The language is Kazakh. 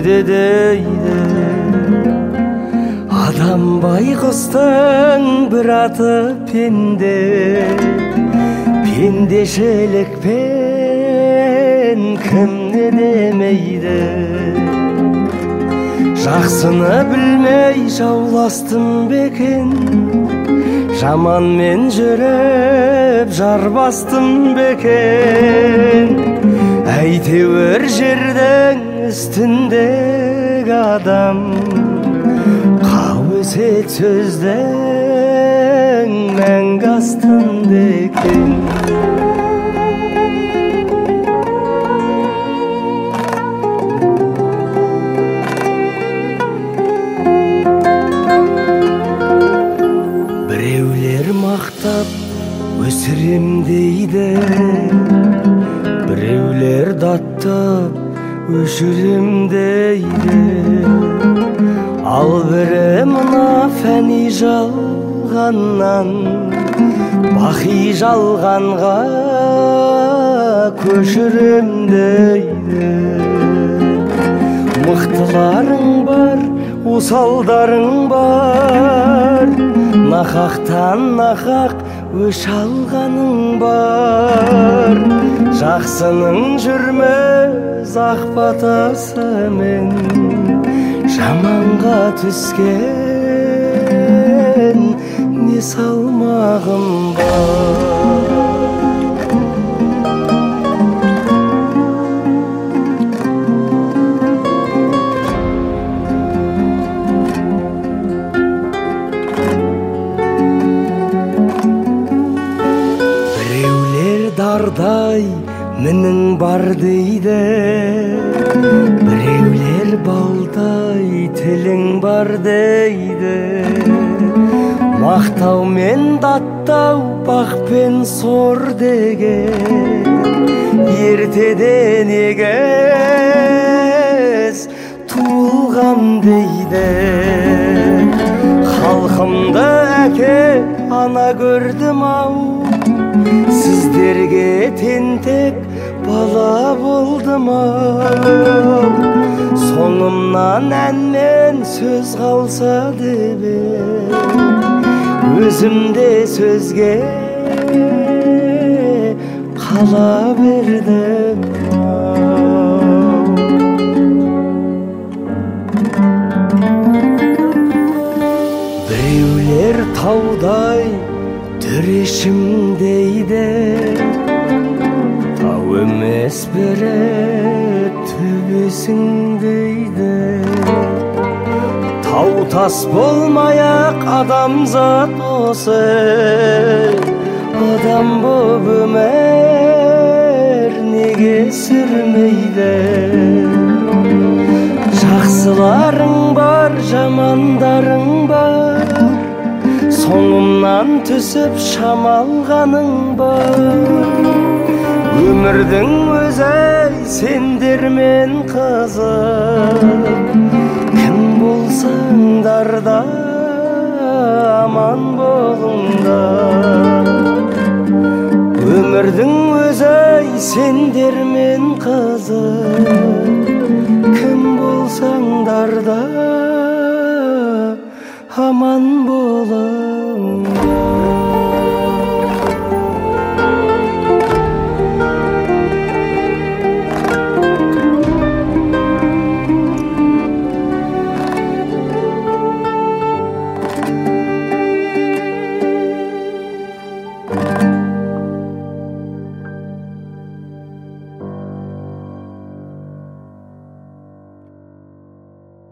күнде дейді. Адам байғұстың бір аты пенде, пендешілікпен кім не демейді. Жақсыны білмей жауластым бекен, жаманмен жүріп жарбастым бекен. Әйтеуір жердің үстіндегі адам қауесет сөздің мәңгі астында екен. Біреулер мақтап өсірем дейді, біреулер даттап өшірем дейді. Ал бірі мына фәни жалғаннан бақи жалғанға көшірем дейді. Мықтыларың бар, осалдарың бар, нақақтан нақақ өш алғаның бар. Жақсының жүрміз ақ батасымен, жаманға түскен не салмағым бар. Біреулер дардай мінің бар дейді, біреулер балдай тілің бар дейді. Мақтау мен даттау бақ пен сор деген ертеден егіз туылған дейді. Халқымды әке ана көрдім-ау, сіздерге тентек бала болдым-ау. Соңымнан ән мен сөз қалса деп өзімде сөзге қала бердім. Біреулер таудай түрешім дейді, тау емес бірі төбесің дейді. Тау тас болмай-ақ адамзат осы, адам боп өмір неге сүрмейді. Жақсыларың бар, жамандарың бар, соңымнан түсіп шамалғаның бар. Өмірдің өзі сендермен қызық, кім болсаңдар да аман болыңдар. Өмірдің өзі сендермен қызық, кім болсаңдар да аман болыңдар.